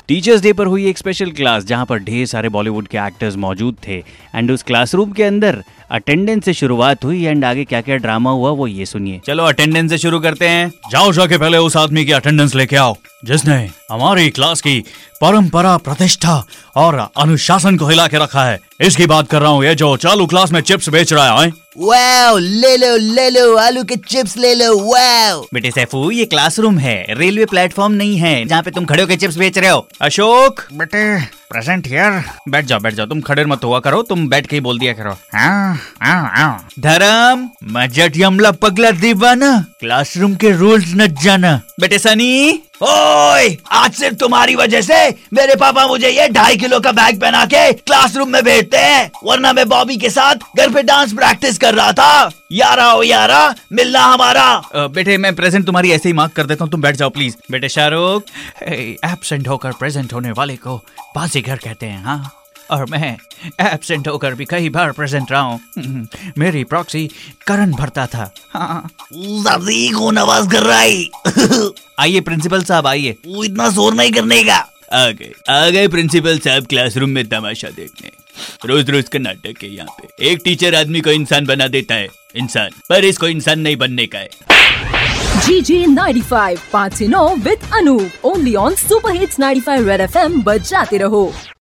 Teachers day पर हुई एक स्पेशल क्लास जहां पर ढेर सारे बॉलीवुड के एक्टर्स मौजूद थे एंड उस क्लासरूम के अंदर अटेंडेंस से शुरुआत हुई एंड आगे क्या क्या ड्रामा हुआ वो ये सुनिए। चलो अटेंडेंस से शुरू करते हैं। जाओ जाके पहले उस आदमी की अटेंडेंस लेके आओ जिसने हमारी क्लास की परंपरा, प्रतिष्ठा और अनुशासन को हिला के रखा है। इसकी बात कर रहा हूँ, ये जो चालू क्लास में चिप्स बेच रहा है। वाओ, ले लो आलू के चिप्स ले लो। वाओ बेटे सैफू, ये क्लासरूम है, रेलवे प्लेटफॉर्म नहीं है जहाँ पे तुम खड़े होकर चिप्स बेच रहे हो। अशोक बेटे प्रेजेंट हियर। बैठ जाओ, तुम खड़े मत हुआ करो, तुम बैठ के ही बोल दिया करो। धर्म मजट यमला पगला दीवाना, क्लासरूम के रूल्स न जाना। बेटे सनी, ओए, आज सिर्फ तुम्हारी वजह से मेरे पापा मुझे ये 2.5 किलो का बैग पहना के क्लासरूम में भेजते हैं, वरना मैं बॉबी के साथ घर पे डांस प्रैक्टिस कर रहा था। यारा ओ यारा, मिलना हमारा। बेटे मैं प्रेजेंट तुम्हारी ऐसे ही मार्क कर देता हूँ, तुम बैठ जाओ प्लीज। बेटे शाहरुख, एब्सेंट होकर प्रेजेंट होने वाले को बाजीगर कहते हैं। हाँ, और मैं एब्सेंट होकर भी कई बार प्रेजेंट रहा हूँ। मेरी प्रॉक्सी करण भरता था। हाँ। कौन आवाज कर रहा है? आइए प्रिंसिपल साहब आइए। वो इतना जोर नहीं करने का। आ गए प्रिंसिपल साहब क्लासरूम में तमाशा देखने। रोज रोज का नाटक है यहाँ पे। एक टीचर आदमी को इंसान बना देता है, इंसान, पर इसको इंसान नहीं बनने का है। GG 95 5 9 with Anup, only on Super Hits 95 Red FM, बजाते रहो।